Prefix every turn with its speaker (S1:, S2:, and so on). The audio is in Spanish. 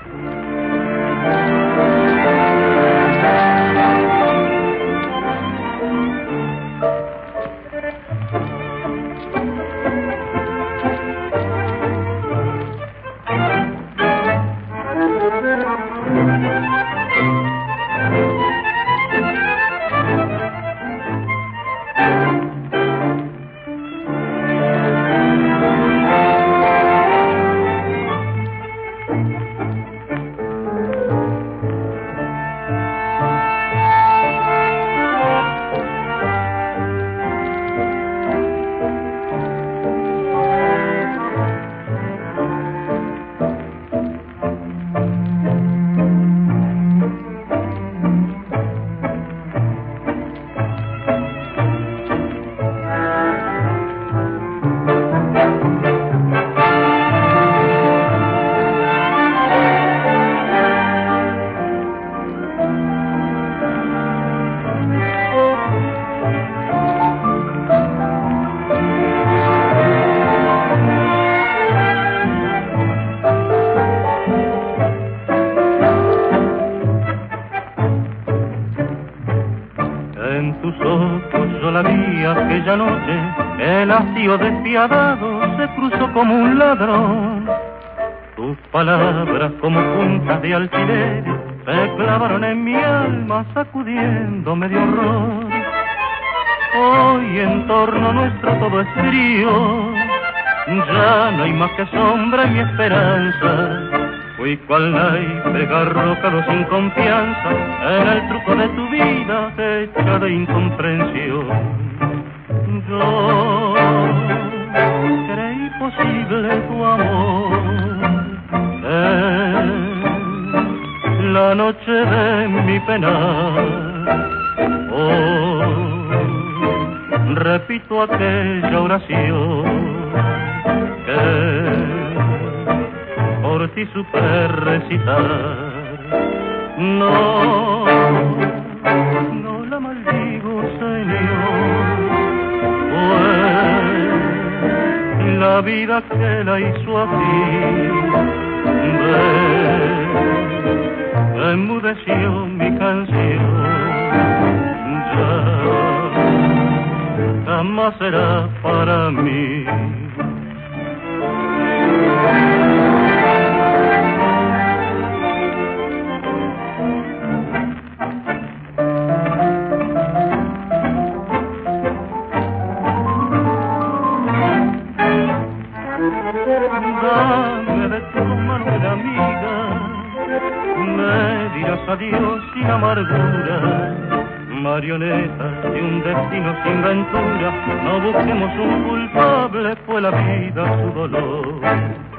S1: Aquella noche el hastío despiadado se cruzó como un ladrón. Tus palabras como puntas de alfiler se clavaron en mi alma sacudiéndome de horror. Hoy en torno nuestro todo es frío, ya no hay más que sombra en mi esperanza. Fui cual naipe garrocado sin confianza en el truco de tu vida hecha de incomprensión. Yo creí posible tu amor en la noche de mi penar. Hoy repito aquella oración que por ti supe recitar. No la maldigo, Señor, fue la vida que la hizo así. Enmudeció mi canción, ya jamás será para mí. Dame de tu mano de amiga, me dirás adiós sin amargura. Marioneta de un destino sin ventura, no busquemos un culpable, fue la vida su dolor.